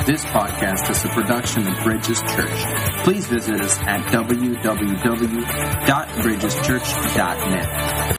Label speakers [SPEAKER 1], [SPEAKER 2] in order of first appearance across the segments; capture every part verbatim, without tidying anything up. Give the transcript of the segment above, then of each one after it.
[SPEAKER 1] This podcast is a production of Bridges Church. Please visit us at w w w dot bridges church dot net.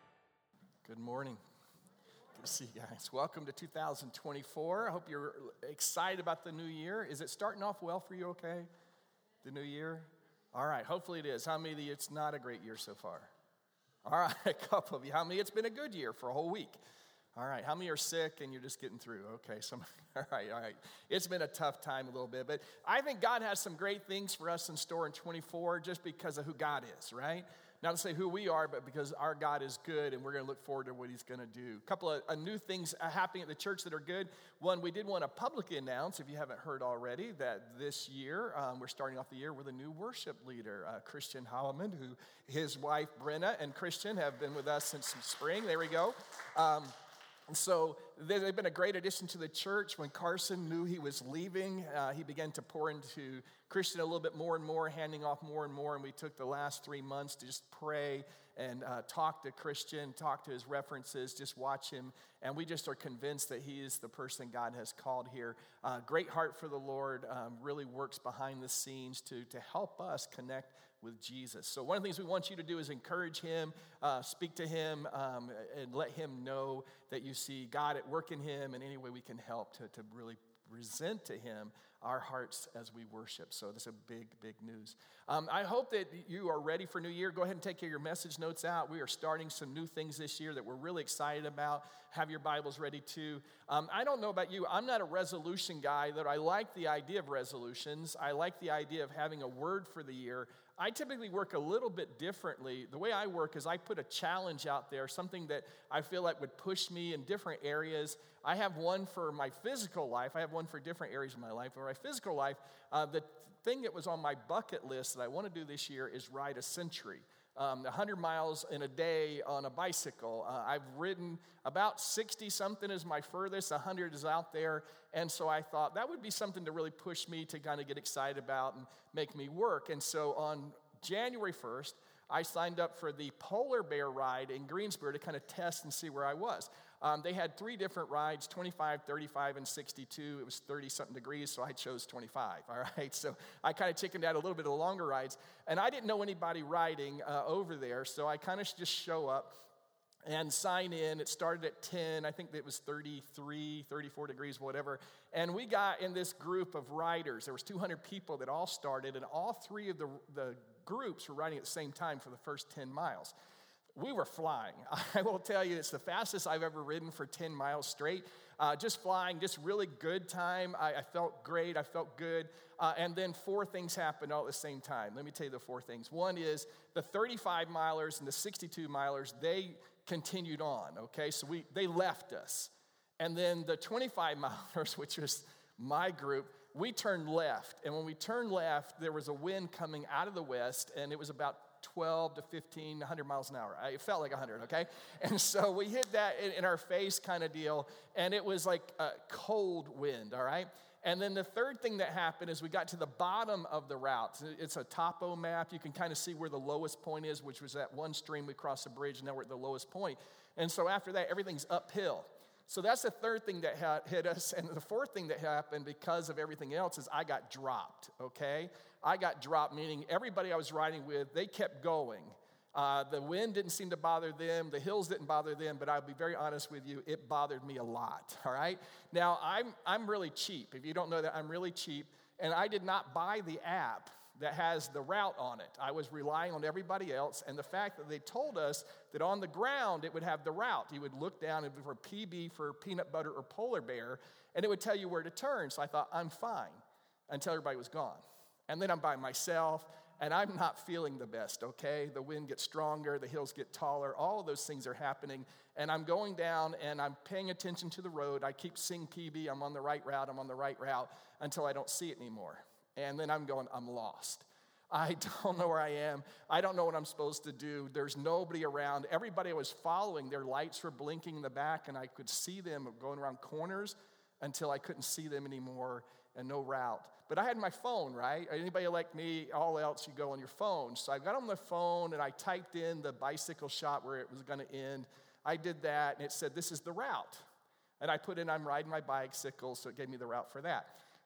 [SPEAKER 2] Good morning. Good to see you guys. Welcome to two thousand twenty-four. I hope you're excited about the new year. Is it starting off well for you, okay? The new year? All right, hopefully it is. How many of you, it's not a great year so far? All right, a couple of you. How many, it's been a good year for a whole week? All right, how many are sick and you're just getting through? Okay, some, all right, all right. It's been a tough time a little bit, but I think God has some great things for us in store in twenty-four just because of who God is, right? Not to say who we are, but because our God is good and we're going to look forward to what he's going to do. A couple of uh, new things happening at the church that are good. One, we did want to publicly announce, if you haven't heard already, that this year, um, we're starting off the year with a new worship leader, uh, Christian Holloman, who his wife, Brenna, and Christian have been with us since spring. There we go. Um, And so they've been a great addition to the church. When Carson knew he was leaving, uh, he began to pour into Christian a little bit more and more, handing off more and more. And we took the last three months to just pray and uh, talk to Christian, talk to his references, just watch him. And we just are convinced that he is the person God has called here. Uh, great heart for the Lord, um, really works behind the scenes to, to help us connect with Jesus. So one of the things we want you to do is encourage him, uh, speak to him, um, and let him know that you see God at work in him, and any way we can help to, to really present to him our hearts as we worship. So this is a big, big news. Um, I hope that you are ready for New Year. Go ahead and take your message notes out. We are starting some new things this year that we're really excited about. Have your Bibles ready too. Um, I don't know about you. I'm not a resolution guy, that I like the idea of resolutions. I like the idea of having a word for the year. I typically work a little bit differently. The way I work is I put a challenge out there, something that I feel like would push me in different areas. I have one for my physical life. I have one for different areas of my life. For my physical life, uh, the thing that was on my bucket list that I want to do this year is ride a century. Um, one hundred miles in a day on a bicycle. Uh, I've ridden about sixty-something is my furthest, one hundred is out there, and so I thought that would be something to really push me to kind of get excited about and make me work. And so on January first, I signed up for the Polar Bear ride in Greensboro to kind of test and see where I was. Um, they had three different rides, twenty-five, thirty-five, and sixty-two. It was thirty-something degrees, so I chose twenty-five, all right? So I kind of chickened out a little bit of the longer rides, and I didn't know anybody riding uh, over there, so I kind of just show up and sign in. It started at ten. I think it was thirty-three, thirty-four degrees, whatever. And we got in this group of riders. There was two hundred people that all started, and all three of the, the groups were riding at the same time for the first ten miles. We were flying. I will tell you, it's the fastest I've ever ridden for ten miles straight. Uh, just flying, just really good time. I, I felt great. I felt good. Uh, and then four things happened all at the same time. Let me tell you the four things. One is the thirty-five milers and the sixty-two milers, they continued on, okay? So we they left us. And then the twenty-five milers, which was my group, we turned left. And when we turned left, there was a wind coming out of the west, and it was about twelve to fifteen, one hundred miles an hour. It felt like one hundred, okay? And so we hit that in, in our face kind of deal, and it was like a cold wind, all right? And then the third thing that happened is we got to the bottom of the route. It's a topo map. You can kind of see where the lowest point is, which was that one stream we crossed the bridge, and now we're at the lowest point. And so after that, everything's uphill. So that's the third thing that ha- hit us. And the fourth thing that happened because of everything else is I got dropped, okay? I got dropped, meaning everybody I was riding with, they kept going. Uh, the wind didn't seem to bother them. The hills didn't bother them, but I'll be very honest with you, it bothered me a lot, all right? Now, I'm I'm really cheap. If you don't know that, I'm really cheap, and I did not buy the app that has the route on it. I was relying on everybody else, and the fact that they told us that on the ground it would have the route. You would look down and for P B for peanut butter or polar bear, and it would tell you where to turn. So I thought, I'm fine, until everybody was gone. And then I'm by myself, and I'm not feeling the best, okay? The wind gets stronger, the hills get taller, all of those things are happening, and I'm going down, and I'm paying attention to the road. I keep seeing P B, I'm on the right route, I'm on the right route, until I don't see it anymore. And then I'm going, I'm lost. I don't know where I am. I don't know what I'm supposed to do. There's nobody around. Everybody I was following, their lights were blinking in the back, and I could see them going around corners until I couldn't see them anymore, and no route. But I had my phone, right? Anybody like me, all else, you go on your phone. So I got on the phone, and I typed in the bicycle shop where it was going to end. I did that, and it said, this is the route. And I put in, I'm riding my bicycle, so it gave me the route for that.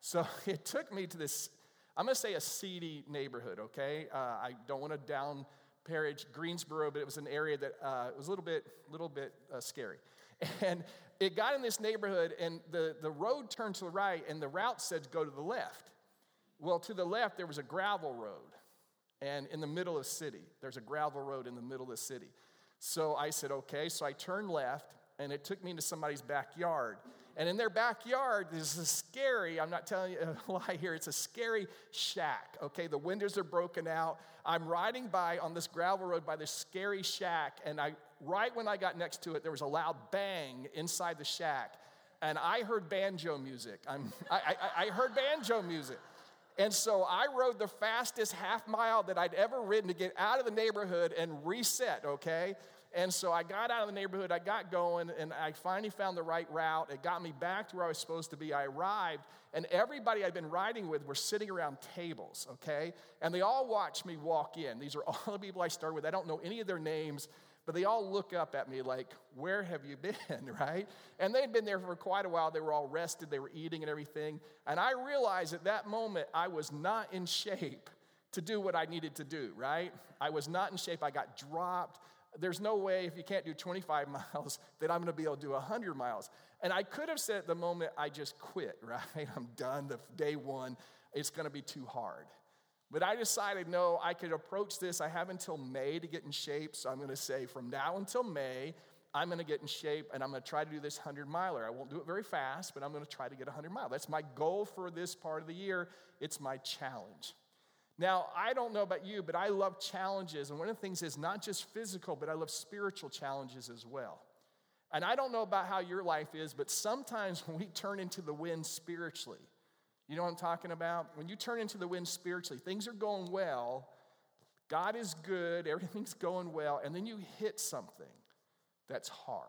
[SPEAKER 2] So it took me to this, I'm going to say a seedy neighborhood, okay? Uh, I don't want to down Parrish, Greensboro, but it was an area that uh, was a little bit, little bit uh, scary. And it got in this neighborhood, and the, the road turned to the right, and the route said go to the left. Well, to the left, there was a gravel road. And in the middle of the city, there's a gravel road in the middle of the city. So I said, okay. So I turned left, and it took me into somebody's backyard. And in their backyard, this is scary, I'm not telling you a lie here, it's a scary shack, okay? The windows are broken out. I'm riding by on this gravel road by this scary shack, and I right when I got next to it, there was a loud bang inside the shack. And I heard banjo music. I'm, I, I, I heard banjo music. And so I rode the fastest half mile that I'd ever ridden to get out of the neighborhood and reset, okay? And so I got out of the neighborhood, I got going, and I finally found the right route. It got me back to where I was supposed to be. I arrived, and everybody I'd been riding with were sitting around tables, okay? And they all watched me walk in. These are all the people I started with. I don't know any of their names, but they all look up at me like, where have you been, right? And they'd been there for quite a while. They were all rested. They were eating and everything. And I realized at that moment I was not in shape to do what I needed to do, right? I was not in shape. I got dropped. There's no way, if you can't do twenty-five miles, that I'm going to be able to do one hundred miles. And I could have said at the moment, I just quit, right? I'm done. The day one, it's going to be too hard. But I decided, no, I could approach this. I have until May to get in shape. So I'm going to say from now until May, I'm going to get in shape, and I'm going to try to do this hundred-miler. I won't do it very fast, but I'm going to try to get a hundred-mile. That's my goal for this part of the year. It's my challenge. Now, I don't know about you, but I love challenges. And one of the things is not just physical, but I love spiritual challenges as well. And I don't know about how your life is, but sometimes when we turn into the wind spiritually, you know what I'm talking about? When you turn into the wind spiritually, things are going well, God is good, everything's going well, and then you hit something that's hard.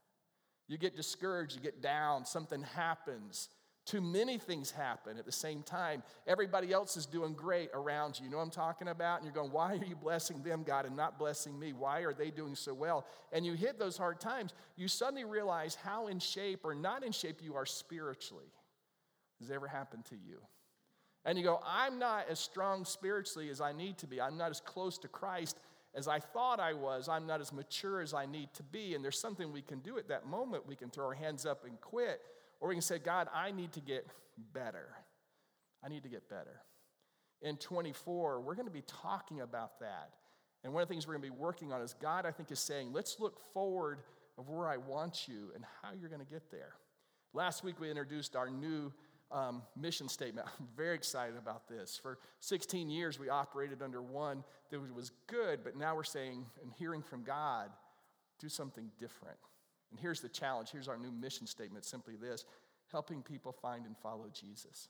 [SPEAKER 2] You get discouraged, you get down, something happens. Too many things happen at the same time. Everybody else is doing great around you. You know what I'm talking about? And you're going, why are you blessing them, God, and not blessing me? Why are they doing so well? And you hit those hard times, you suddenly realize how in shape or not in shape you are spiritually. Has it ever happened to you? And you go, I'm not as strong spiritually as I need to be. I'm not as close to Christ as I thought I was. I'm not as mature as I need to be. And there's something we can do at that moment. We can throw our hands up and quit. Or we can say, God, I need to get better. I need to get better. In twenty-four, we're going to be talking about that. And one of the things we're going to be working on is God, I think, is saying, let's look forward of where I want you and how you're going to get there. Last week, we introduced our new um, mission statement. I'm very excited about this. For sixteen years, we operated under one that was good, but now we're saying and hearing from God, do something different. And here's the challenge. Here's our new mission statement, simply this: helping people find and follow Jesus.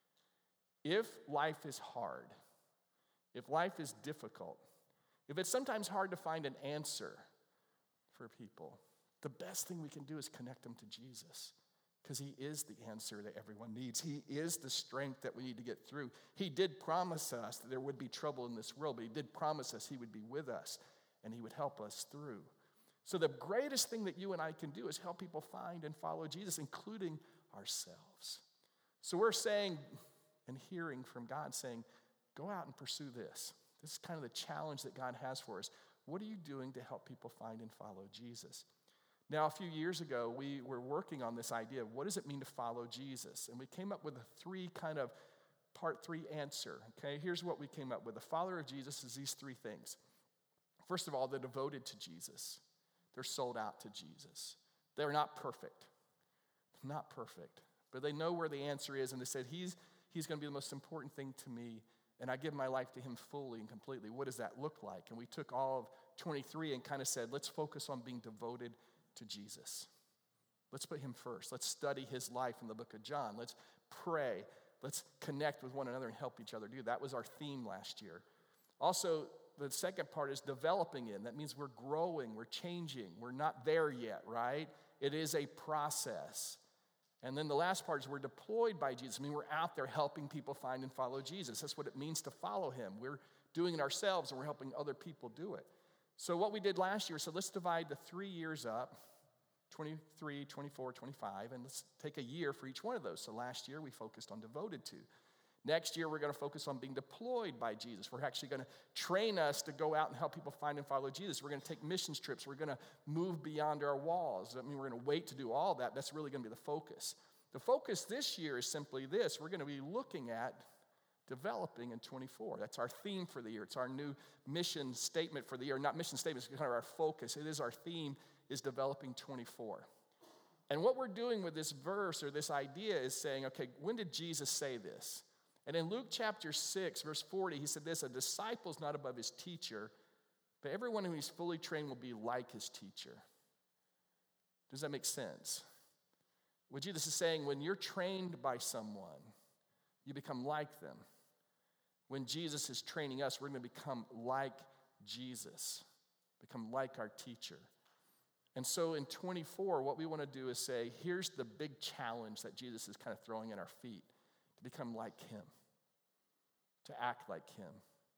[SPEAKER 2] If life is hard, if life is difficult, if it's sometimes hard to find an answer for people, the best thing we can do is connect them to Jesus, because he is the answer that everyone needs. He is the strength that we need to get through. He did promise us that there would be trouble in this world, but he did promise us he would be with us and he would help us through. So the greatest thing that you and I can do is help people find and follow Jesus, including ourselves. So we're saying and hearing from God saying, go out and pursue this. This is kind of the challenge that God has for us. What are you doing to help people find and follow Jesus? Now, a few years ago, we were working on this idea of what does it mean to follow Jesus? And we came up with a three kind of part three answer. Okay, here's what we came up with. The follower of Jesus is these three things. First of all, they're devoted to Jesus. They're sold out to Jesus. They're not perfect. Not perfect. But they know where the answer is, and they said, he's, he's going to be the most important thing to me, and I give my life to him fully and completely. What does that look like? And we took all of twenty-three and kind of said, let's focus on being devoted to Jesus. Let's put him first. Let's study his life in the book of John. Let's pray. Let's connect with one another and help each other do. That was our theme last year. Also, the second part is developing in. That means we're growing, we're changing. We're not there yet, right? It is a process. And then the last part is we're deployed by Jesus. I mean, we're out there helping people find and follow Jesus. That's what it means to follow him. We're doing it ourselves, and we're helping other people do it. So what we did last year, so let's divide the three years up, twenty-three, twenty-four, twenty-five, and let's take a year for each one of those. So last year we focused on devoted to. Next year we're going to focus on being deployed by Jesus. We're actually going to train us to go out and help people find and follow Jesus. We're going to take missions trips. We're going to move beyond our walls. I mean, we're going to wait to do all that. That's really going to be the focus. The focus this year is simply this. We're going to be looking at developing in twenty-four. That's our theme for the year. It's our new mission statement for the year. Not mission statement, it's kind of our focus. It is our theme is developing twenty-four. And what we're doing with this verse or this idea is saying, okay, when did Jesus say this? And in Luke chapter six, verse forty, he said this, a disciple is not above his teacher, but everyone who is fully trained will be like his teacher. Does that make sense? What Jesus is saying, when you're trained by someone, you become like them. When Jesus is training us, we're going to become like Jesus, become like our teacher. And so in twenty-four, what we want to do is say, here's the big challenge that Jesus is kind of throwing at our feet, to become like him, to act like him,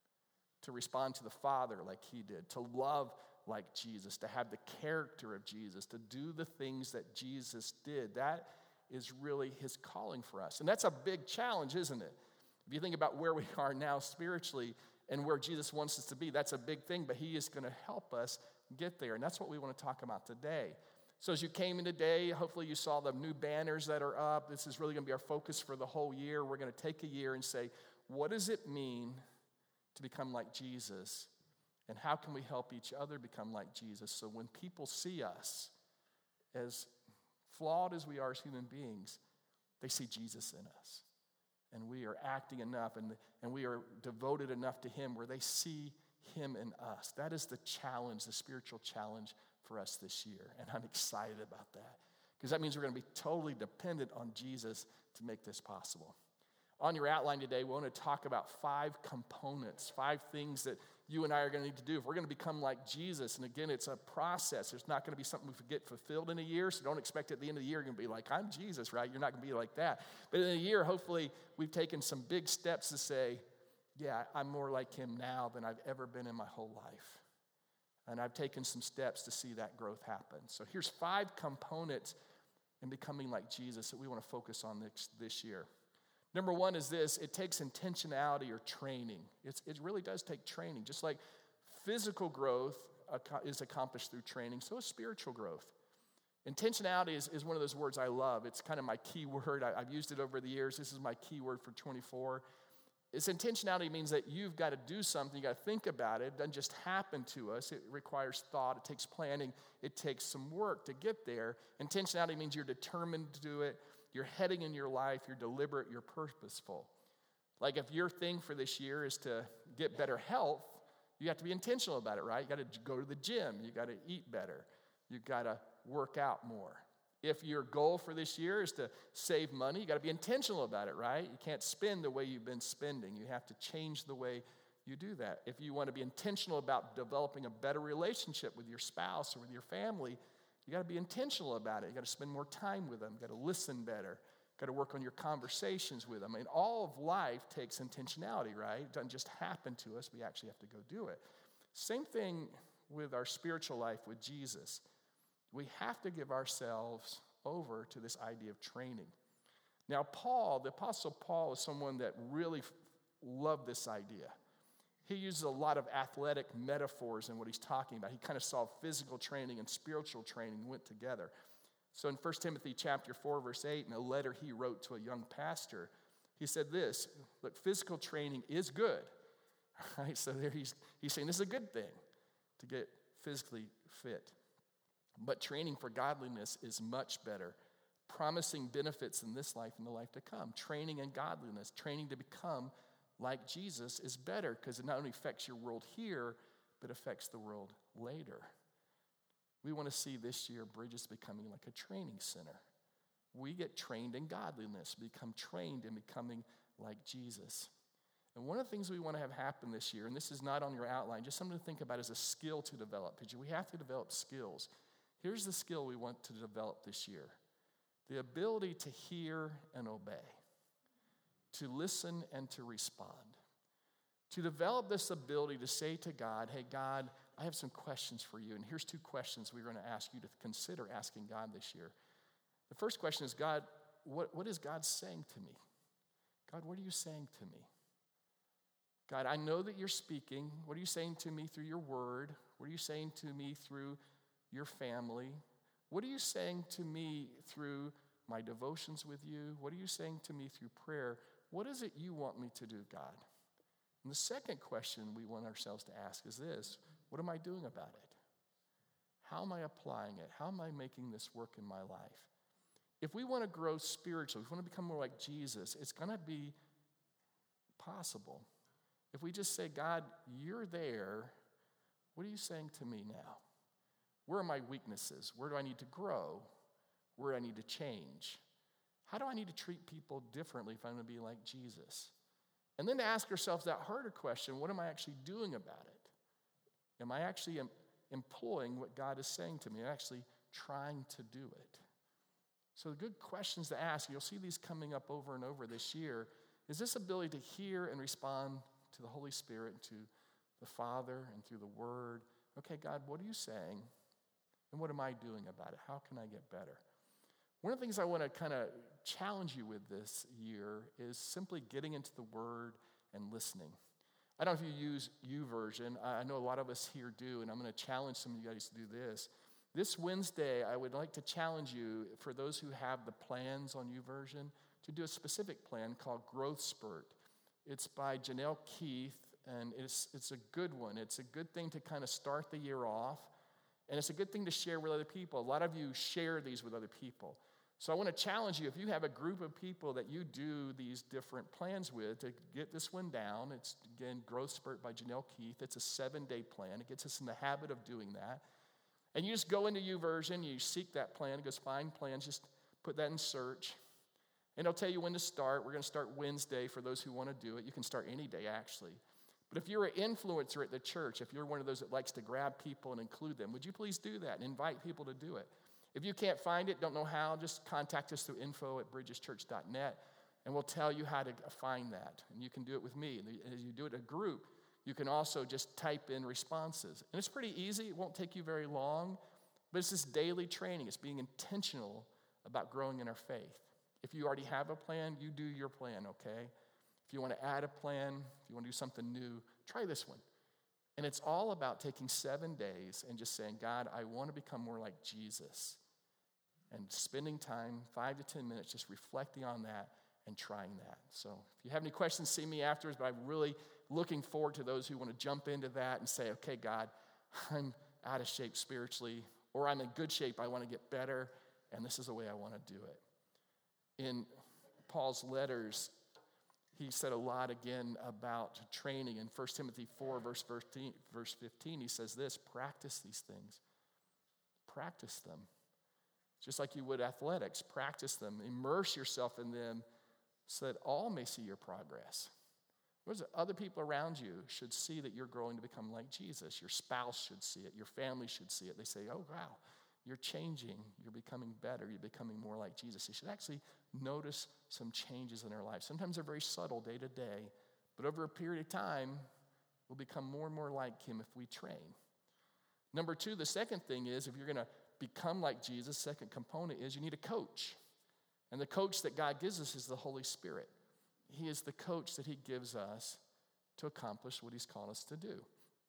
[SPEAKER 2] to respond to the Father like he did, to love like Jesus, to have the character of Jesus, to do the things that Jesus did. That is really his calling for us. And that's a big challenge, isn't it? If you think about where we are now spiritually and where Jesus wants us to be, that's a big thing, but he is going to help us get there. And that's what we want to talk about today. So as you came in today, hopefully you saw the new banners that are up. This is really going to be our focus for the whole year. We're going to take a year and say, what does it mean to become like Jesus? And how can we help each other become like Jesus? So when people see us, as flawed as we are as human beings, they see Jesus in us. And we are acting enough and, and we are devoted enough to him where they see him in us. That is the challenge, the spiritual challenge for us this year. And I'm excited about that because that means we're going to be totally dependent on Jesus to make this possible. On your outline today, we want to talk about five components, five things that you and I are going to need to do if we're going to become like Jesus. And again, it's a process. It's not going to be something we get fulfilled in a year, so don't expect at the end of the year you're going to be like, I'm Jesus, right? You're not going to be like that. But in a year, hopefully, we've taken some big steps to say, yeah, I'm more like him now than I've ever been in my whole life. And I've taken some steps to see that growth happen. So here's five components in becoming like Jesus that we want to focus on this, this year. Number one is this, it takes intentionality or training. It's, it really does take training. Just like physical growth is accomplished through training, so is spiritual growth. Intentionality is, is one of those words I love. It's kind of my key word. I, I've used it over the years. This is my key word for twenty-four. It's intentionality means that you've got to do something. You've got to think about it. It doesn't just happen to us. It requires thought. It takes planning. It takes some work to get there. Intentionality means you're determined to do it. You're heading in your life, you're deliberate, you're purposeful. Like if your thing for this year is to get better health, you have to be intentional about it, right? You got to go to the gym, you got to eat better, you got to work out more. If your goal for this year is to save money, you got to be intentional about it, right? You can't spend the way you've been spending. You have to change the way you do that. If you want to be intentional about developing a better relationship with your spouse or with your family, you got to be intentional about it. You got to spend more time with them. You got to listen better. You got to work on your conversations with them. I mean, all of life takes intentionality, right? It doesn't just happen to us. We actually have to go do it. Same thing with our spiritual life with Jesus. We have to give ourselves over to this idea of training. Now, Paul, the Apostle Paul, is someone that really f- loved this idea. He uses a lot of athletic metaphors in what he's talking about. He kind of saw physical training and spiritual training went together. So in First Timothy chapter four, verse eight, in a letter he wrote to a young pastor, he said this, look, physical training is good. Right? So there he's, he's saying this is a good thing to get physically fit. But training for godliness is much better, promising benefits in this life and the life to come. Training in godliness, training to become like Jesus is better because it not only affects your world here, but affects the world later. We want to see this year Bridges becoming like a training center. We get trained in godliness, become trained in becoming like Jesus. And one of the things we want to have happen this year, and this is not on your outline, just something to think about as a skill to develop, because we have to develop skills. Here's the skill we want to develop this year. The ability to hear and obey. To listen and to respond. To develop this ability to say to God, hey, God, I have some questions for you. And here's two questions we're going to ask you to consider asking God this year. The first question is, God, what, what is God saying to me? God, what are you saying to me? God, I know that you're speaking. What are you saying to me through your word? What are you saying to me through your family? What are you saying to me through my devotions with you? What are you saying to me through prayer? What is it you want me to do, God? And the second question we want ourselves to ask is this: what am I doing about it? How am I applying it? How am I making this work in my life? If we want to grow spiritually, if we want to become more like Jesus, it's going to be possible. If we just say, God, you're there, what are you saying to me now? Where are my weaknesses? Where do I need to grow? Where do I need to change? How do I need to treat people differently if I'm going to be like Jesus? And then to ask ourselves that harder question, what am I actually doing about it? Am I actually em- employing what God is saying to me? Am I actually trying to do it? So the good questions to ask, you'll see these coming up over and over this year, is this ability to hear and respond to the Holy Spirit, to the Father, and through the Word. Okay, God, what are you saying? And what am I doing about it? How can I get better? One of the things I want to kind of challenge you with this year is simply getting into the Word and listening. I don't know if you use YouVersion. I know a lot of us here do, and I'm going to challenge some of you guys to do this. This Wednesday, I would like to challenge you, for those who have the plans on YouVersion, to do a specific plan called Growth Spurt. It's by Janelle Keith, and it's, it's a good one. It's a good thing to kind of start the year off, and it's a good thing to share with other people. A lot of you share these with other people. So I want to challenge you, if you have a group of people that you do these different plans with, to get this one down. It's, again, Growth Spurt by Janelle Keith. It's a seven-day plan. It gets us in the habit of doing that. And you just go into YouVersion, you seek that plan. It goes, find plans, just put that in search. And it'll tell you when to start. We're going to start Wednesday for those who want to do it. You can start any day, actually. But if you're an influencer at the church, if you're one of those that likes to grab people and include them, would you please do that and invite people to do it? If you can't find it, don't know how, just contact us through info at bridges church dot net, and we'll tell you how to find that. And you can do it with me. And as you do it in a group, you can also just type in responses. And it's pretty easy. It won't take you very long. But it's this daily training. It's being intentional about growing in our faith. If you already have a plan, you do your plan, okay? If you want to add a plan, if you want to do something new, try this one. And it's all about taking seven days and just saying, God, I want to become more like Jesus. And spending time, five to ten minutes, just reflecting on that and trying that. So if you have any questions, see me afterwards, but I'm really looking forward to those who want to jump into that and say, okay, God, I'm out of shape spiritually, or I'm in good shape, I want to get better, and this is the way I want to do it. In Paul's letters, he said a lot again about training. In First Timothy four, verse fifteen, he says this: practice these things. Practice them. Just like you would athletics, practice them. Immerse yourself in them so that all may see your progress. Other people around you should see that you're growing to become like Jesus. Your spouse should see it. Your family should see it. They say, oh, wow, you're changing. You're becoming better. You're becoming more like Jesus. You should actually notice some changes in their life. Sometimes they're very subtle day to day, but over a period of time, we'll become more and more like him if we train. Number two, the second thing is, if you're going to become like Jesus, second component is you need a coach. And the coach that God gives us is the Holy Spirit. He is the coach that he gives us to accomplish what he's called us to do.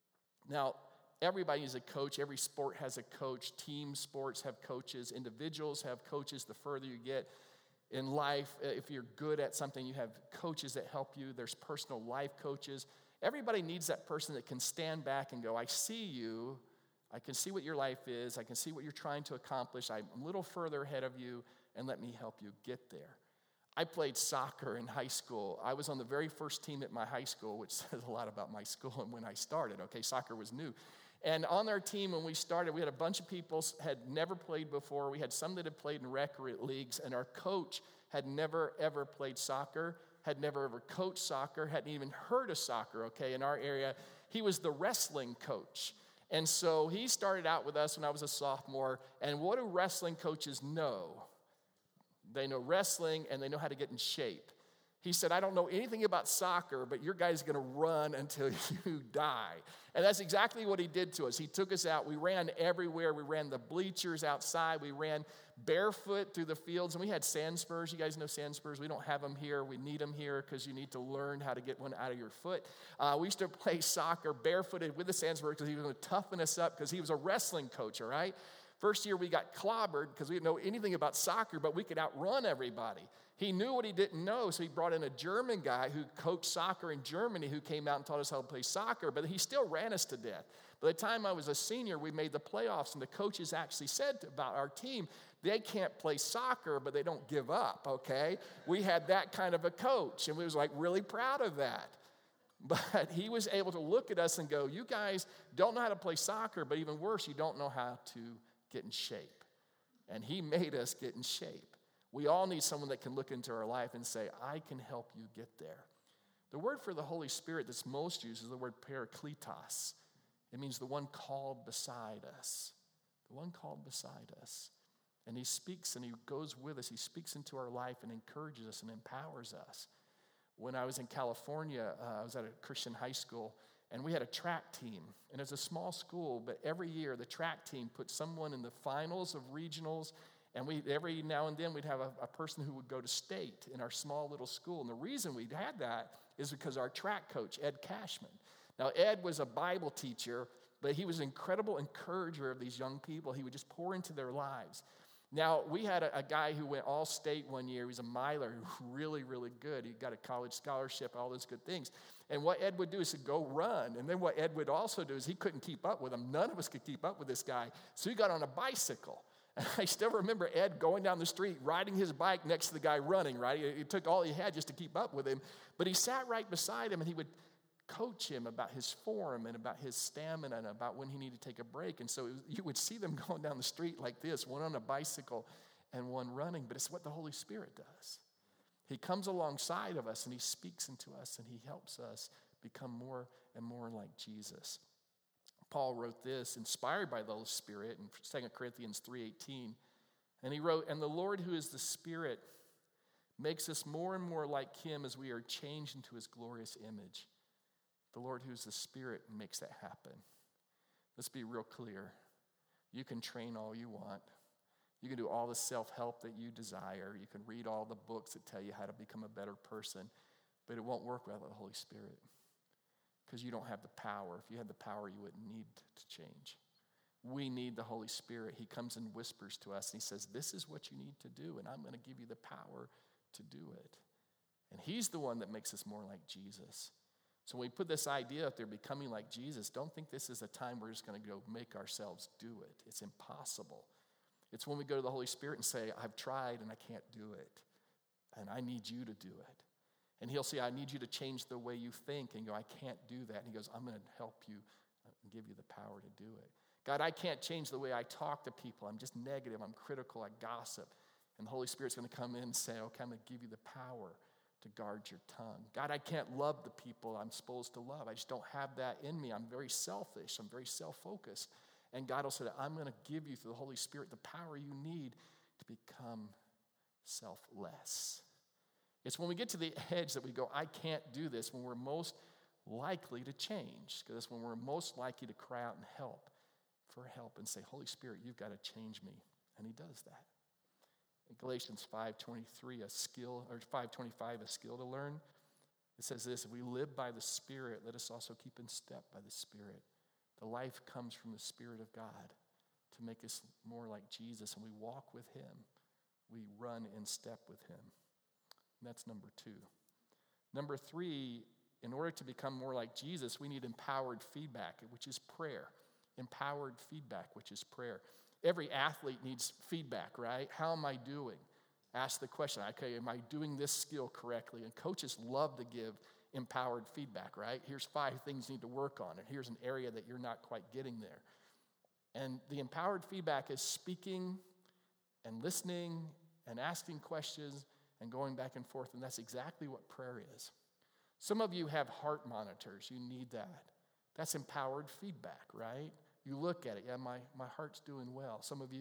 [SPEAKER 2] Now, everybody is a coach. Every sport has a coach. Team sports have coaches. Individuals have coaches. The further you get in life, if you're good at something, you have coaches that help you. There's personal life coaches. Everybody needs that person that can stand back and go, I see you. I can see what your life is. I can see what you're trying to accomplish. I'm a little further ahead of you, and let me help you get there. I played soccer in high school. I was on the very first team at my high school, which says a lot about my school and when I started. Okay, soccer was new. And on our team when we started, we had a bunch of people had never played before. We had some that had played in rec leagues, and our coach had never, ever played soccer, had never ever coached soccer, hadn't even heard of soccer, okay, in our area. He was the wrestling coach. And so he started out with us when I was a sophomore, and what do wrestling coaches know? They know wrestling, and they know how to get in shape. He said, I don't know anything about soccer, but your guy's going to run until you die. And that's exactly what he did to us. He took us out. We ran everywhere. We ran the bleachers outside. We ran barefoot through the fields. And we had sand spurs. You guys know sand spurs. We don't have them here. We need them here because you need to learn how to get one out of your foot. Uh, we used to play soccer barefooted with the sand spurs because he was going to toughen us up because he was a wrestling coach, all right? First year we got clobbered because we didn't know anything about soccer, but we could outrun everybody. He knew what he didn't know, so he brought in a German guy who coached soccer in Germany who came out and taught us how to play soccer, but he still ran us to death. By the time I was a senior, we made the playoffs, and the coaches actually said about our team, they can't play soccer, but they don't give up, okay? We had that kind of a coach, and we was like really proud of that. But he was able to look at us and go, you guys don't know how to play soccer, but even worse, you don't know how to get in shape. And he made us get in shape. We all need someone that can look into our life and say, I can help you get there. The word for the Holy Spirit that's most used is the word parakletos. It means the one called beside us. The one called beside us. And he speaks and he goes with us. He speaks into our life and encourages us and empowers us. When I was in California, uh, I was at a Christian high school, and we had a track team. And it's a small school, but every year the track team put someone in the finals of regionals. And we every now and then we'd have a, a person who would go to state in our small little school. And the reason we had that is because our track coach, Ed Cashman. Now, Ed was a Bible teacher, but he was an incredible encourager of these young people. He would just pour into their lives. Now, we had a, a guy who went all state one year. He was a miler, really, really good. He got a college scholarship, all those good things. And what Ed would do is he'd go run. And then what Ed would also do is he couldn't keep up with him. None of us could keep up with this guy. So he got on a bicycle. And I still remember Ed going down the street, riding his bike next to the guy running, right? It took all he had just to keep up with him. But he sat right beside him, and he would coach him about his form and about his stamina and about when he needed to take a break. And so it was, you would see them going down the street like this, one on a bicycle and one running. But it's what the Holy Spirit does. He comes alongside of us, and he speaks into us, and he helps us become more and more like Jesus. Paul wrote this, inspired by the Holy Spirit, in Second Corinthians three eighteen. And he wrote, and the Lord who is the Spirit makes us more and more like him as we are changed into his glorious image. The Lord who is the Spirit makes that happen. Let's be real clear. You can train all you want. You can do all the self-help that you desire. You can read all the books that tell you how to become a better person. But it won't work without the Holy Spirit. Because you don't have the power. If you had the power, you wouldn't need to change. We need the Holy Spirit. He comes and whispers to us, and he says, this is what you need to do, and I'm going to give you the power to do it. And he's the one that makes us more like Jesus. So when we put this idea out there, becoming like Jesus, don't think this is a time we're just going to go make ourselves do it. It's impossible. It's when we go to the Holy Spirit and say, I've tried and I can't do it, and I need you to do it. And he'll say, I need you to change the way you think. And you go, I can't do that. And he goes, I'm going to help you and give you the power to do it. God, I can't change the way I talk to people. I'm just negative. I'm critical. I gossip. And the Holy Spirit's going to come in and say, okay, I'm going to give you the power to guard your tongue. God, I can't love the people I'm supposed to love. I just don't have that in me. I'm very selfish. I'm very self-focused. And God will say, I'm going to give you through the Holy Spirit the power you need to become selfless. It's when we get to the edge that we go, I can't do this, when we're most likely to change. Because that's when we're most likely to cry out and help for help and say, Holy Spirit, you've got to change me. And he does that. In Galatians five twenty-three, a skill, or five twenty-five, a skill to learn. It says this, if we live by the Spirit, let us also keep in step by the Spirit. The life comes from the Spirit of God to make us more like Jesus. And we walk with him. We run in step with him. And that's number two. Number three, in order to become more like Jesus, we need empowered feedback, which is prayer. Empowered feedback, which is prayer. Every athlete needs feedback, right? How am I doing? Ask the question, okay, am I doing this skill correctly? And coaches love to give empowered feedback, right? Here's five things you need to work on, and here's an area that you're not quite getting there. And the empowered feedback is speaking and listening and asking questions and going back and forth, and that's exactly what prayer is. Some of you have heart monitors. You need that. That's empowered feedback, right? You look at it, yeah, my, my heart's doing well. Some of you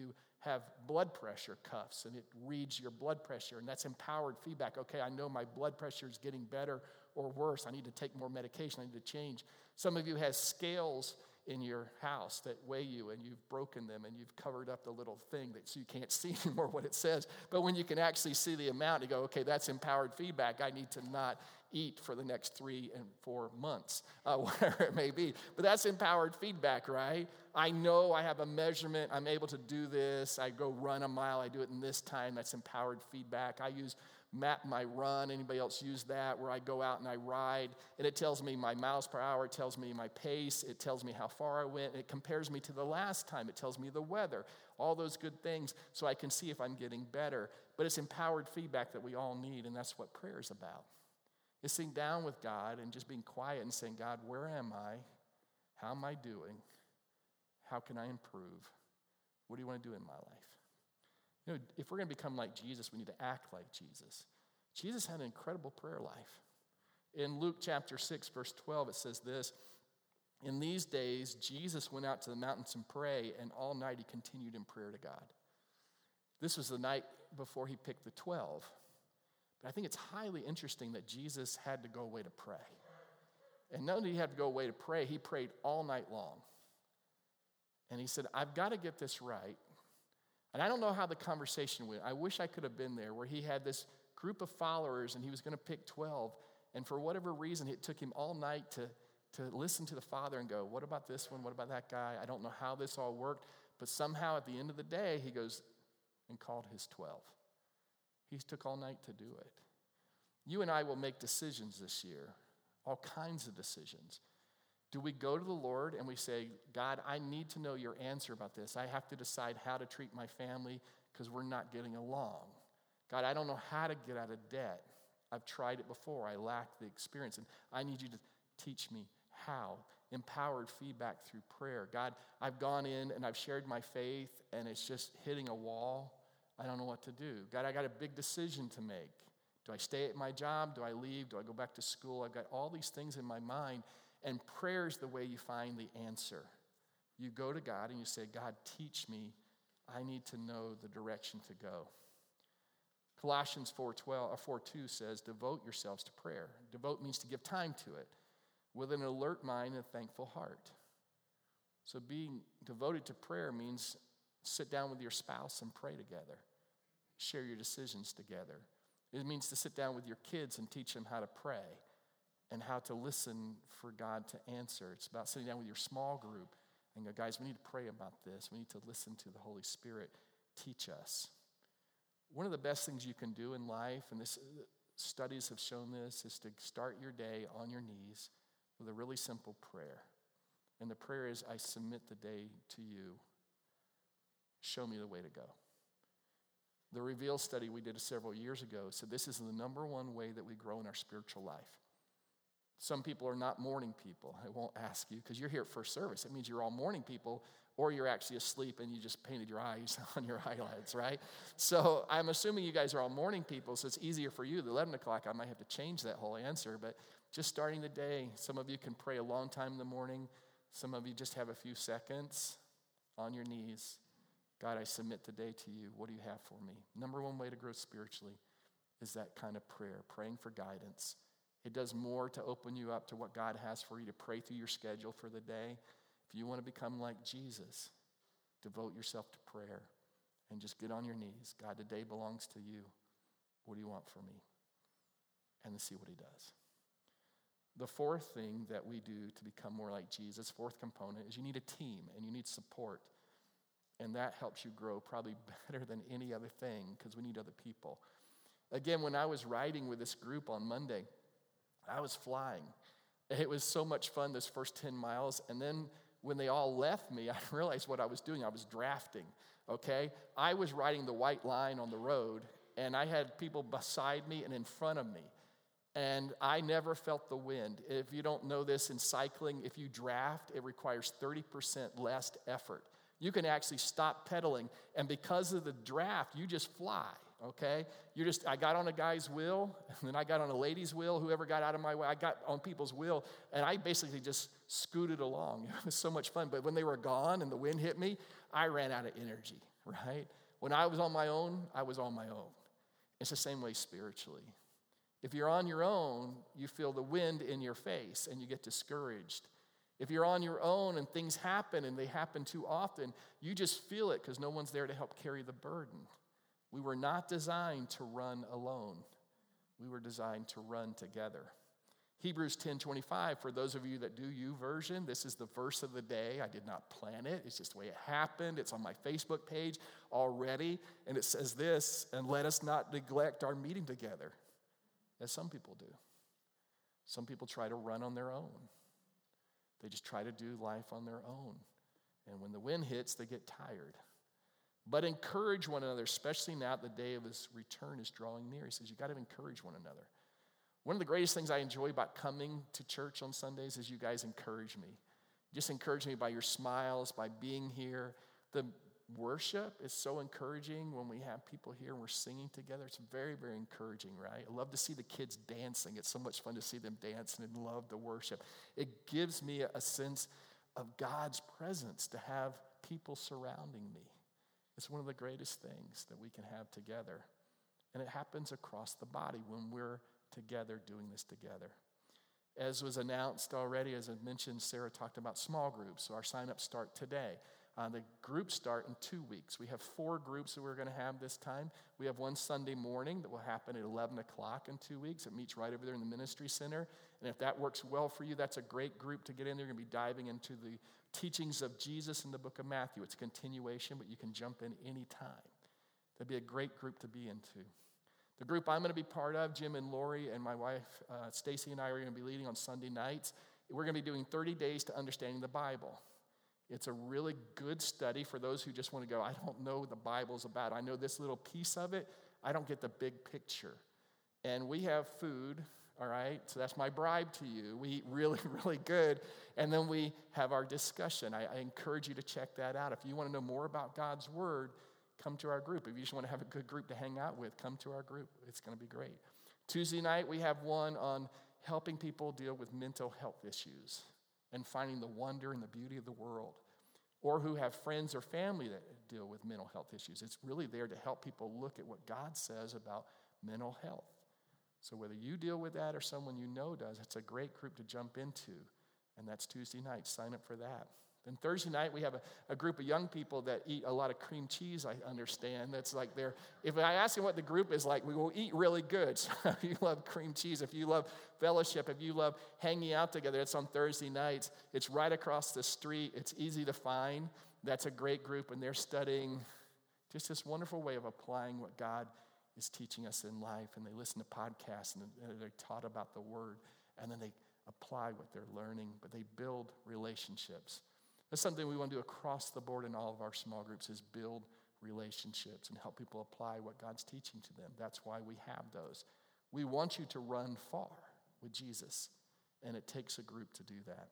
[SPEAKER 2] have blood pressure cuffs, and it reads your blood pressure, and that's empowered feedback. Okay, I know my blood pressure is getting better or worse. I need to take more medication. I need to change. Some of you have scales in your house that weigh you, and you've broken them, and you've covered up the little thing that so you can't see anymore what it says. But when you can actually see the amount, you go, okay, that's empowered feedback. I need to not eat for the next three and four months, uh, whatever it may be. But that's empowered feedback, right? I know I have a measurement. I'm able to do this. I go run a mile. I do it in this time. That's empowered feedback. I use Map My Run. Anybody else use that? Where I go out and I ride, and it tells me my miles per hour. It tells me my pace. It tells me how far I went. It compares me to the last time. It tells me the weather, all those good things, so I can see if I'm getting better. But it's empowered feedback that we all need, and that's what prayer is about. It's sitting down with God and just being quiet and saying, God, where am I? How am I doing? How can I improve? What do you want to do in my life? You know, if we're going to become like Jesus, we need to act like Jesus. Jesus had an incredible prayer life. In Luke chapter six, verse twelve, it says this, in these days, Jesus went out to the mountains and pray, and all night he continued in prayer to God. This was the night before he picked the twelve. But I think it's highly interesting that Jesus had to go away to pray. And not only did he have to go away to pray, he prayed all night long. And he said, I've got to get this right. And I don't know how the conversation went. I wish I could have been there, where he had this group of followers and he was going to pick twelve. And for whatever reason, it took him all night to, to listen to the Father and go, what about this one? What about that guy? I don't know how this all worked. But somehow at the end of the day, he goes and called his twelve. He took all night to do it. You and I will make decisions this year, all kinds of decisions. Do we go to the Lord and we say, God, I need to know your answer about this. I have to decide how to treat my family because we're not getting along. God, I don't know how to get out of debt. I've tried it before. I lack the experience, and I need you to teach me how. Empowered feedback through prayer. God, I've gone in and I've shared my faith, and it's just hitting a wall. I don't know what to do. God, I got a big decision to make. Do I stay at my job? Do I leave? Do I go back to school? I've got all these things in my mind, and prayer is the way you find the answer. You go to God and you say, God, teach me. I need to know the direction to go. Colossians four twelve, or four two says, devote yourselves to prayer. Devote means to give time to it with an alert mind and a thankful heart. So being devoted to prayer means sit down with your spouse and pray together. Share your decisions together. It means to sit down with your kids and teach them how to pray and how to listen for God to answer. It's about sitting down with your small group and go, guys, we need to pray about this. We need to listen to the Holy Spirit teach us. One of the best things you can do in life, and this studies have shown this, is to start your day on your knees with a really simple prayer. And the prayer is, I submit the day to you. Show me the way to go. The Reveal study we did several years ago said this is the number one way that we grow in our spiritual life. Some people are not morning people. I won't ask you because you're here at first service. It means you're all morning people, or you're actually asleep and you just painted your eyes on your highlights, right? So I'm assuming you guys are all morning people, so it's easier for you. At eleven o'clock, I might have to change that whole answer, but just starting the day, some of you can pray a long time in the morning. Some of you just have a few seconds on your knees. God, I submit today to you. What do you have for me? Number one way to grow spiritually is that kind of prayer, praying for guidance. It does more to open you up to what God has for you to pray through your schedule for the day. If you want to become like Jesus, devote yourself to prayer and just get on your knees. God, today belongs to you. What do you want for me? And then see what he does. The fourth thing that we do to become more like Jesus, fourth component, is you need a team and you need support. And that helps you grow probably better than any other thing because we need other people. Again, when I was riding with this group on Monday, I was flying. It was so much fun this first ten miles. And then when they all left me, I realized what I was doing. I was drafting, okay? I was riding the white line on the road, and I had people beside me and in front of me. And I never felt the wind. If you don't know this in cycling, if you draft, it requires thirty percent less effort. You can actually stop pedaling, and because of the draft, you just fly, okay? You just, I got on a guy's wheel, and then I got on a lady's wheel, whoever got out of my way, I got on people's wheel, and I basically just scooted along. It was so much fun, but when they were gone and the wind hit me, I ran out of energy. right? When I was on my own, I was on my own. It's the same way spiritually. If you're on your own, you feel the wind in your face and you get discouraged. If you're on your own and things happen and they happen too often, you just feel it because no one's there to help carry the burden. We were not designed to run alone. We were designed to run together. Hebrews ten twenty-five, for those of you that do YouVersion, this is the verse of the day. I did not plan it. It's just the way it happened. It's on my Facebook page already. And it says this, and let us not neglect our meeting together, as some people do. Some people try to run on their own. They just try to do life on their own. And when the wind hits, they get tired. But encourage one another, especially now the day of his return is drawing near. He says, you got to encourage one another. One of the greatest things I enjoy about coming to church on Sundays is you guys encourage me. Just encourage me by your smiles, by being here. The worship is so encouraging when we have people here and we're singing together. It's very, very encouraging, right? I love to see the kids dancing. It's so much fun to see them dancing and love the worship. It gives me a sense of God's presence to have people surrounding me. It's one of the greatest things that we can have together. And it happens across the body when we're together doing this together. As was announced already, as I mentioned, Sarah talked about small groups. So our sign-ups start today. Uh, the groups start in two weeks. We have four groups that we're going to have this time. We have one Sunday morning that will happen at eleven o'clock in two weeks. It meets right over there in the ministry center. And if that works well for you, that's a great group to get in. They're going to be diving into the teachings of Jesus in the book of Matthew. It's a continuation, but you can jump in any time. That'd be a great group to be into. The group I'm going to be part of, Jim and Lori and my wife, uh, Stacy and I are going to be leading on Sunday nights. We're going to be doing thirty days to understanding the Bible. It's a really good study for those who just want to go, I don't know what the Bible's about. I know this little piece of it. I don't get the big picture. And we have food, all right? So that's my bribe to you. We eat really, really good. And then we have our discussion. I, I encourage you to check that out. If you want to know more about God's Word, come to our group. If you just want to have a good group to hang out with, come to our group. It's going to be great. Tuesday night, we have one on helping people deal with mental health issues and finding the wonder and the beauty of the world, or who have friends or family that deal with mental health issues. It's really there to help people look at what God says about mental health. So whether you deal with that or someone you know does, it's a great group to jump into, and that's Tuesday night. Sign up for that. Then Thursday night, we have a, a group of young people that eat a lot of cream cheese, I understand. That's like they're, if I ask them what the group is like, we will eat really good. So if you love cream cheese, if you love fellowship, if you love hanging out together, it's on Thursday nights. It's right across the street. It's easy to find. That's a great group, and they're studying just this wonderful way of applying what God is teaching us in life. And they listen to podcasts, and they're taught about the Word, and then they apply what they're learning, but they build relationships. That's something we want to do across the board in all of our small groups, is build relationships and help people apply what God's teaching to them. That's why we have those. We want you to run far with Jesus, and it takes a group to do that.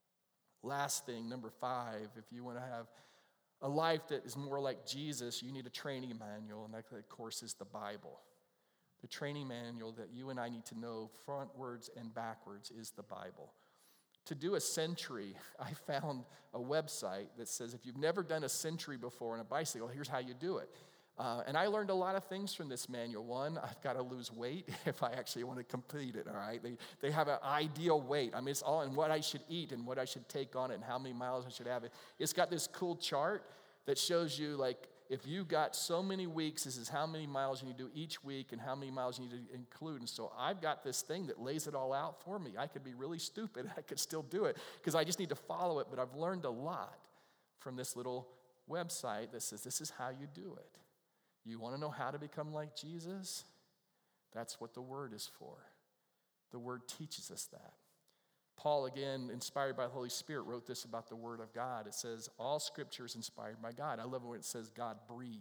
[SPEAKER 2] Last thing, number five, if you want to have a life that is more like Jesus, you need a training manual, and that, of course, is the Bible. The training manual that you and I need to know frontwards and backwards is the Bible. To do a century, I found a website that says if you've never done a century before on a bicycle, here's how you do it. Uh, and I learned a lot of things from this manual. One, I've got to lose weight if I actually want to complete it, all right? They, they have an ideal weight. I mean, it's all in what I should eat and what I should take on it and how many miles I should have it. It's got this cool chart that shows you, like, if you got so many weeks, this is how many miles you need to do each week and how many miles you need to include. And so I've got this thing that lays it all out for me. I could be really stupid. I could still do it because I just need to follow it. But I've learned a lot from this little website that says this is how you do it. You want to know how to become like Jesus? That's what the Word is for. The Word teaches us that. Paul, again, inspired by the Holy Spirit, wrote this about the Word of God. It says, all Scripture is inspired by God. I love it when it says God breathed.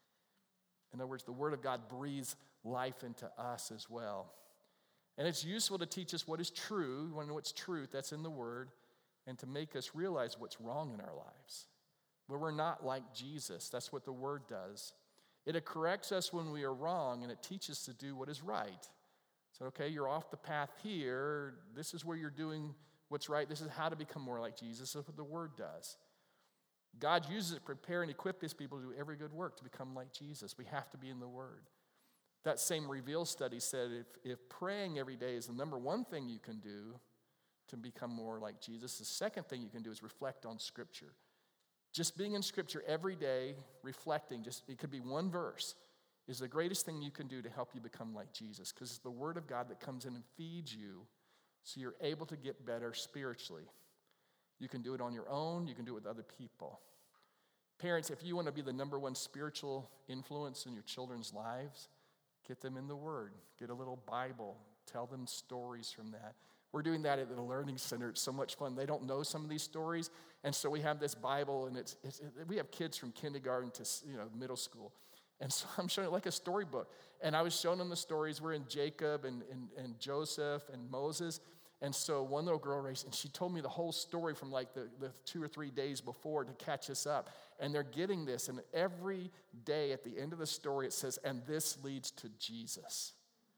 [SPEAKER 2] In other words, the Word of God breathes life into us as well. And it's useful to teach us what is true. You want to know what's truth, that's in the Word, and to make us realize what's wrong in our lives. Where we're not like Jesus. That's what the Word does. It corrects us when we are wrong, and it teaches us to do what is right. So, okay, you're off the path here. This is where you're doing what's right. This is how to become more like Jesus. That's what the Word does. God uses it to prepare and equip his people to do every good work to become like Jesus. We have to be in the Word. That same Reveal study said if, if praying every day is the number one thing you can do to become more like Jesus, the second thing you can do is reflect on Scripture. Just being in Scripture every day, reflecting, just it could be one verse, is the greatest thing you can do to help you become like Jesus, because it's the Word of God that comes in and feeds you so you're able to get better spiritually. You can do it on your own. You can do it with other people. Parents, if you want to be the number one spiritual influence in your children's lives, get them in the Word. Get a little Bible. Tell them stories from that. We're doing that at the Learning Center. It's so much fun. They don't know some of these stories, and so we have this Bible, and it's, it's it, we have kids from kindergarten to you know middle school. And so I'm showing it like a storybook. And I was showing them the stories. We're in Jacob and, and, and Joseph and Moses. And so one little girl raised, and she told me the whole story from like the, the two or three days before to catch us up. And they're getting this. And every day at the end of the story, it says, and this leads to Jesus.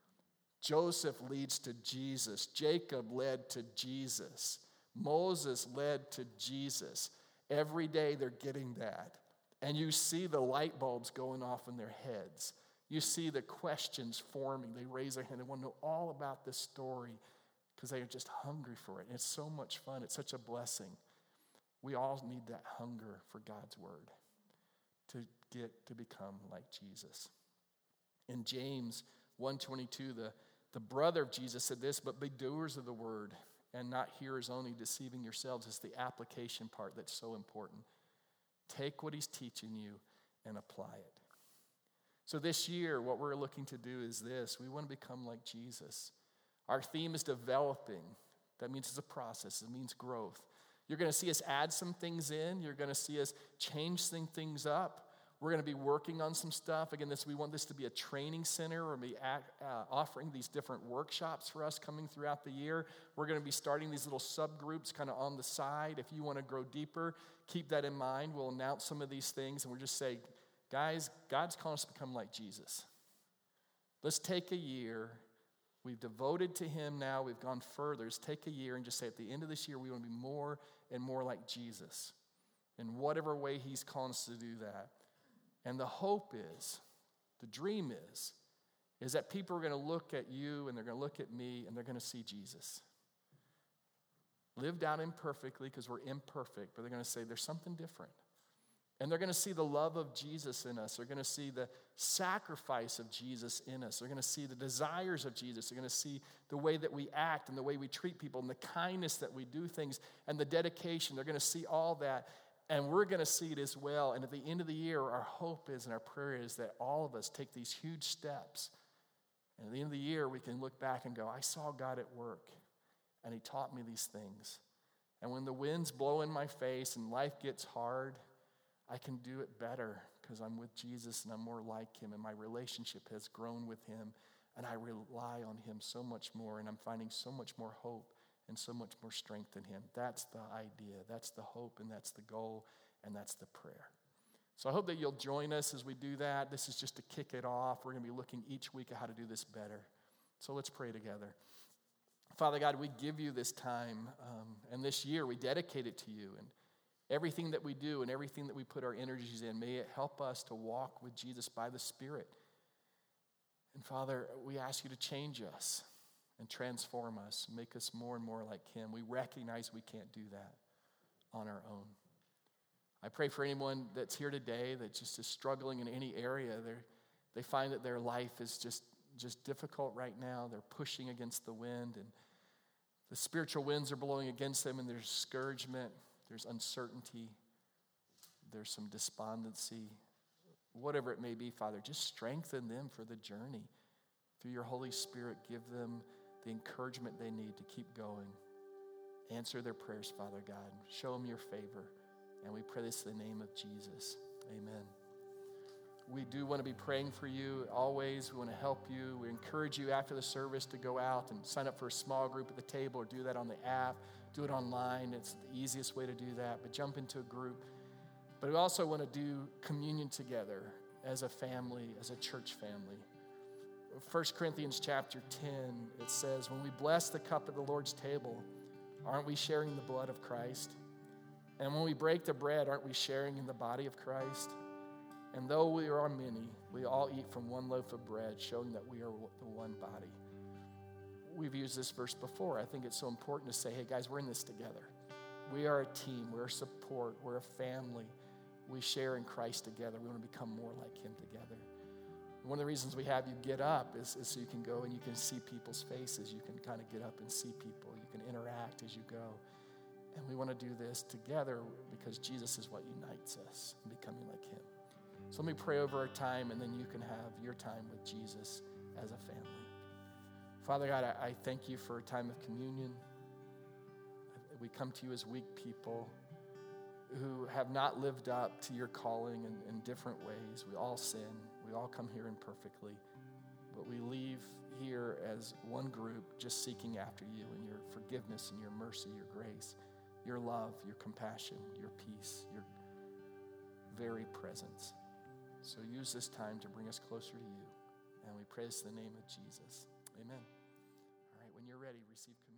[SPEAKER 2] Joseph leads to Jesus. Jacob led to Jesus. Moses led to Jesus. Every day they're getting that. And you see the light bulbs going off in their heads. You see the questions forming. They raise their hand. They want to know all about this story because they are just hungry for it. And it's so much fun. It's such a blessing. We all need that hunger for God's word to get to become like Jesus. In James one twenty-two, the, the brother of Jesus said this, but be doers of the word and not hearers only, deceiving yourselves, is the application part that's so important. Take what he's teaching you and apply it. So this year, what we're looking to do is this. We want to become like Jesus. Our theme is developing. That means it's a process. It means growth. You're going to see us add some things in. You're going to see us change some things up. We're going to be working on some stuff. Again, this we want this to be a training center. We're going to be at, uh, offering these different workshops for us coming throughout the year. We're going to be starting these little subgroups kind of on the side. If you want to grow deeper, keep that in mind. We'll announce some of these things, and we'll just say, guys, God's calling us to become like Jesus. Let's take a year. We've devoted to him now. We've gone further. Let's take a year and just say at the end of this year, we want to be more and more like Jesus in whatever way he's calling us to do that. And the hope is, the dream is, is that people are going to look at you and they're going to look at me and they're going to see Jesus. Lived out imperfectly because we're imperfect, but they're going to say there's something different. And they're going to see the love of Jesus in us. They're going to see the sacrifice of Jesus in us. They're going to see the desires of Jesus. They're going to see the way that we act and the way we treat people and the kindness that we do things and the dedication. They're going to see all that. And we're going to see it as well. And at the end of the year, our hope is and our prayer is that all of us take these huge steps. And at the end of the year, we can look back and go, I saw God at work, and he taught me these things. And when the winds blow in my face and life gets hard, I can do it better because I'm with Jesus and I'm more like him, and my relationship has grown with him, and I rely on him so much more, and I'm finding so much more hope and so much more strength in him. That's the idea. That's the hope, and that's the goal, and that's the prayer. So I hope that you'll join us as we do that. This is just to kick it off. We're going to be looking each week at how to do this better. So let's pray together. Father God, we give you this time, um, and this year we dedicate it to you. And everything that we do and everything that we put our energies in, may it help us to walk with Jesus by the Spirit. And Father, we ask you to change us and transform us, make us more and more like him. We recognize we can't do that on our own. I pray for anyone that's here today that just is struggling in any area. They they find that their life is just, just difficult right now. They're pushing against the wind, and the spiritual winds are blowing against them, and there's discouragement, there's uncertainty, there's some despondency. Whatever it may be, Father, just strengthen them for the journey. Through your Holy Spirit, give them the encouragement they need to keep going. Answer their prayers, Father God. Show them your favor. And we pray this in the name of Jesus. Amen. We do want to be praying for you always. We want to help you. We encourage you after the service to go out and sign up for a small group at the table, or do that on the app. Do it online. It's the easiest way to do that. But jump into a group. But we also want to do communion together as a family, as a church family. First Corinthians chapter ten, it says, when we bless the cup at the Lord's table, aren't we sharing the blood of Christ? And when we break the bread, aren't we sharing in the body of Christ? And though we are many, we all eat from one loaf of bread, showing that we are the one body. We've used this verse before. I think it's so important to say, hey guys, we're in this together. We are a team. We're a support. We're a family. We share in Christ together. We want to become more like him together. One of the reasons we have you get up is, is so you can go and you can see people's faces. You can kind of get up and see people. You can interact as you go. And we want to do this together because Jesus is what unites us in becoming like him. So let me pray over our time, and then you can have your time with Jesus as a family. Father God, I, I thank you for a time of communion. We come to you as weak people who have not lived up to your calling in, in different ways. We all sin. We all come here imperfectly. But we leave here as one group just seeking after you and your forgiveness and your mercy, your grace, your love, your compassion, your peace, your very presence. So use this time to bring us closer to you. And we praise the name of Jesus. Amen. All right, when you're ready, receive communion.